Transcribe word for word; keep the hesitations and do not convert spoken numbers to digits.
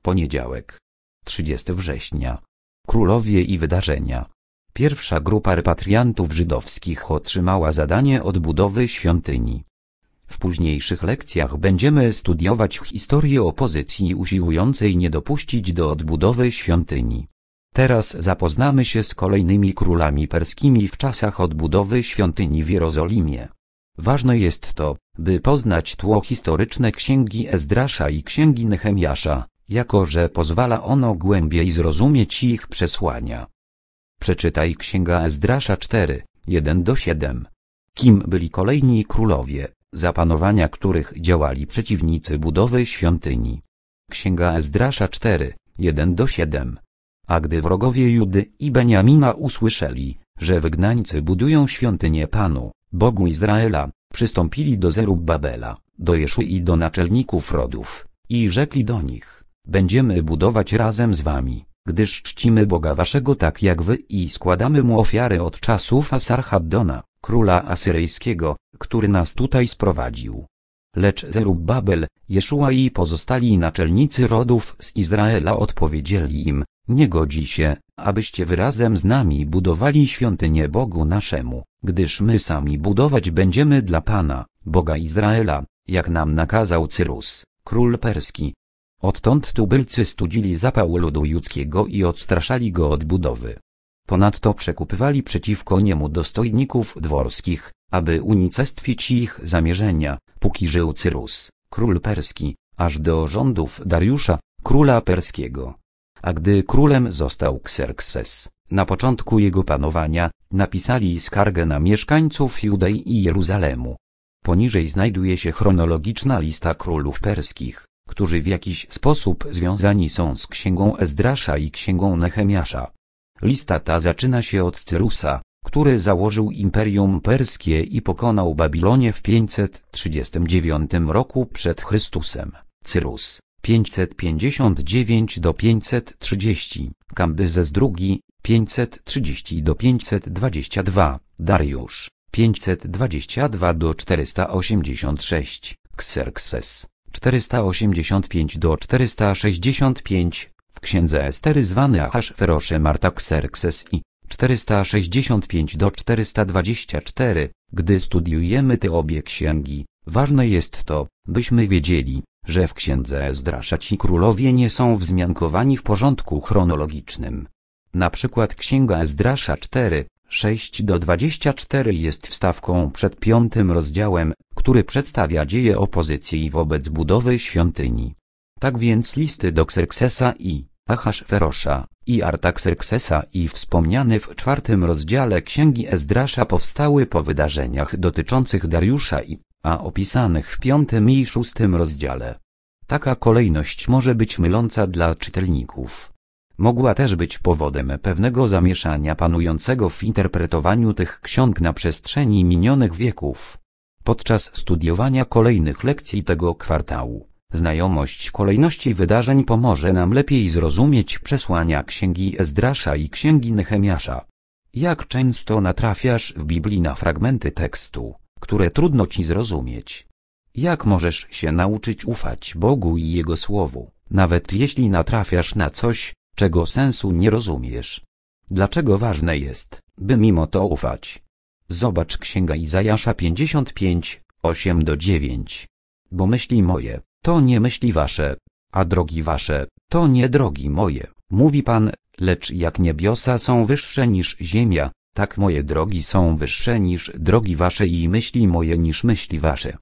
Poniedziałek. trzydziestego września. Królowie i wydarzenia. Pierwsza grupa repatriantów żydowskich otrzymała zadanie odbudowy świątyni. W późniejszych lekcjach będziemy studiować historię opozycji usiłującej nie dopuścić do odbudowy świątyni. Teraz zapoznamy się z kolejnymi królami perskimi w czasach odbudowy świątyni w Jerozolimie. Ważne jest to, by poznać tło historyczne księgi Ezdrasza i księgi Nehemiasza, jako że pozwala ono głębiej zrozumieć ich przesłania. Przeczytaj księga Ezdrasza cztery, jeden do siódmego. Kim byli kolejni królowie, za panowania których działali przeciwnicy budowy świątyni? Księga Ezdrasza cztery, jeden do siódmego. A gdy wrogowie Judy i Beniamina usłyszeli, że wygnańcy budują świątynię Panu, Bogu Izraela, przystąpili do Zerubbabela, do Jeszły i do naczelników rodów, i rzekli do nich: będziemy budować razem z wami, gdyż czcimy Boga waszego tak jak wy i składamy mu ofiary od czasów Asarhaddona, króla asyryjskiego, który nas tutaj sprowadził. Lecz Zerubbabel, Jeszua i pozostali naczelnicy rodów z Izraela odpowiedzieli im: nie godzi się, abyście wy razem z nami budowali świątynię Bogu naszemu, gdyż my sami budować będziemy dla Pana, Boga Izraela, jak nam nakazał Cyrus, król perski. Odtąd tubylcy studzili zapał ludu judzkiego i odstraszali go od budowy. Ponadto przekupywali przeciwko niemu dostojników dworskich, aby unicestwić ich zamierzenia, póki żył Cyrus, król perski, aż do rządów Dariusza, króla perskiego. A gdy królem został Kserkses, na początku jego panowania, napisali skargę na mieszkańców Judei i Jeruzalemu. Poniżej znajduje się chronologiczna lista królów perskich, którzy w jakiś sposób związani są z księgą Ezdrasza i księgą Nehemiasza. Lista ta zaczyna się od Cyrusa, który założył imperium perskie i pokonał Babilonię w pięćset trzydziestym dziewiątym roku przed Chrystusem. Cyrus, pięćset pięćdziesiąt dziewięć do pięćset trzydzieści, Kambizes drugi, pięćset trzydzieści do pięćset dwadzieścia dwa, Dariusz, pięćset dwadzieścia dwa do czterysta osiemdziesiąt sześć, Kserkses, czterysta osiemdziesiąt pięć do czterysta sześćdziesiąt pięć, w księdze Estery zwany Ahasferoszem Artaxerxes i czterysta sześćdziesiąt pięć do czterysta dwadzieścia cztery. Gdy studiujemy te obie księgi, ważne jest to, byśmy wiedzieli, że w księdze Ezdrasza ci królowie nie są wzmiankowani w porządku chronologicznym. Na przykład księga Ezdrasza cztery, sześć do dwudziestu czterech jest wstawką przed piątym rozdziałem, który przedstawia dzieje opozycji wobec budowy świątyni. Tak więc listy do Kserksesa i Ahasferosza i Artaxerxesa i wspomniany w czwartym rozdziale księgi Ezdrasza powstały po wydarzeniach dotyczących Dariusza i a opisanych w piątym i szóstym rozdziale. Taka kolejność może być myląca dla czytelników. Mogła też być powodem pewnego zamieszania panującego w interpretowaniu tych ksiąg na przestrzeni minionych wieków. Podczas studiowania kolejnych lekcji tego kwartału, znajomość kolejności wydarzeń pomoże nam lepiej zrozumieć przesłania księgi Ezdrasza i księgi Nehemiasza. Jak często natrafiasz w Biblii na fragmenty tekstu, które trudno ci zrozumieć? Jak możesz się nauczyć ufać Bogu i Jego Słowu, nawet jeśli natrafiasz na coś, czego sensu nie rozumiesz? Dlaczego ważne jest, by mimo to ufać? Zobacz księga Izajasza pięćdziesiąt pięć, osiem do dziewięciu. Bo myśli moje, to nie myśli wasze, a drogi wasze, to nie drogi moje, mówi Pan, lecz jak niebiosa są wyższe niż ziemia, tak moje drogi są wyższe niż drogi wasze i myśli moje niż myśli wasze.